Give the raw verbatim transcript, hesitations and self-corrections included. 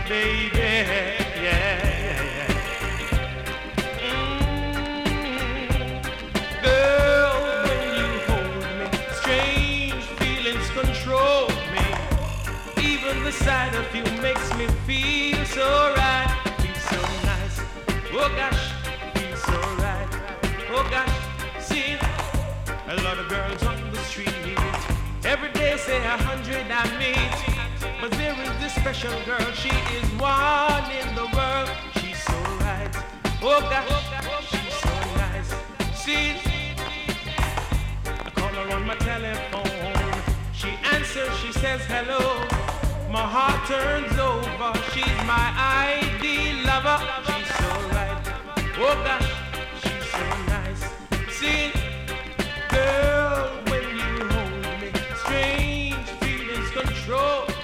baby. Yeah, yeah, yeah. Mm. Girl, when you hold me, strange feelings control me. Even the sight of you makes me feel so right. Feel so nice. Oh gosh, feel so right. Oh gosh, see, a lot of girls on the street. Every day say a hundred I meet. But there is this special girl, she is one in the world. She's so right. Oh gosh, she's so nice. See, I call her on my telephone. She answers, she says hello. My heart turns over. She's my ideal lover. She's so right. Oh gosh, she's so nice. See, girl, when you hold me, strange feelings control.